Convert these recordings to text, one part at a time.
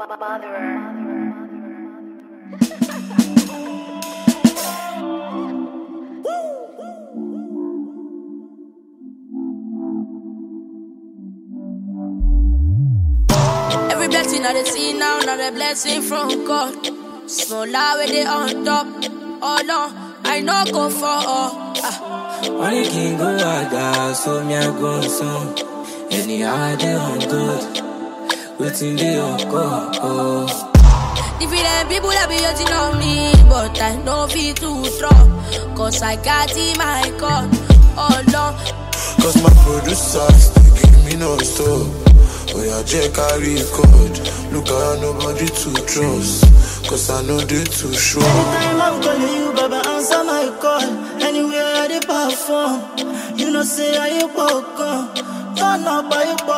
Every blessing I see now, not a blessing from God. Small lie with it on top. Oh no, I know go for all. Only king go out, so me I go some. Anyhow I dey on good. Waiting they on go. Different people that be hating on me, but I know fit to drop. Cause I got in my God. Oh no. Cause my producers, they give me no stop. Oh yeah, Jack carry code. Look around, nobody to trust. Cause I know they too sure. Anytime I'm calling you, Baba, answer my call. Anywhere I dey perform, you know say I ain't welcome. Turn up, I ain't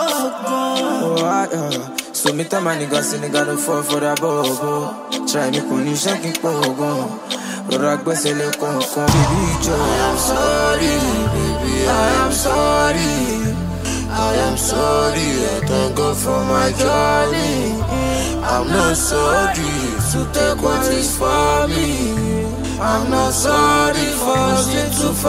welcome. So me tell my niggas, don't fall for that bobo. Try me kuni shaking pogo. Rorak besele kon. Baby Joe, I am sorry, baby, I am sorry. I am sorry, I thank God for my journey. I'm not sorry to take what is for me. I'm not sorry for sin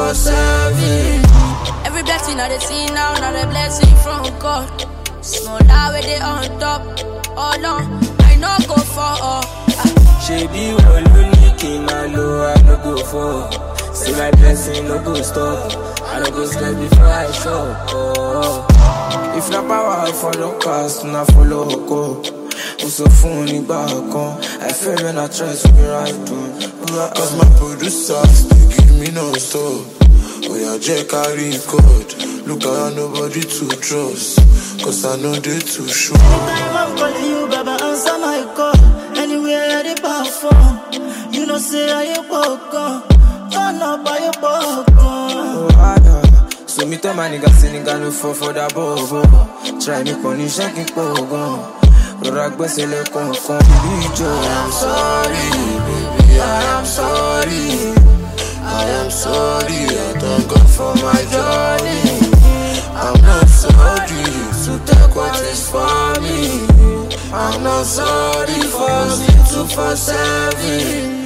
247. Every blessing I see now, not a blessing from God. Small lie with it on top. Oh no, I know go for all. she be rolling, I no go for. See my blessing, no go stop. I don't go slide before I show. Oh. If na power, I follow cast, na follow go. Also phone back on. I feel when I try to be right on. Cause my producers, they give me no stop. Oh yeah, Jack carry code. Look around, nobody to trust. Cause I know they too sure. Anytime I'm calling you, Baba, answer my call. Anywhere I dey perform, you know say I ain't welcome. Turn up, I ain't welcome. So me tell my niggas, no fall for that bobo. Try me kuni shaking pogo. Rorak besele kon. Baby Joe, I am sorry, baby, I am sorry. I am sorry, I thank God for my journey. I'm not sorry to take what is for me. I'm not sorry for sin 247.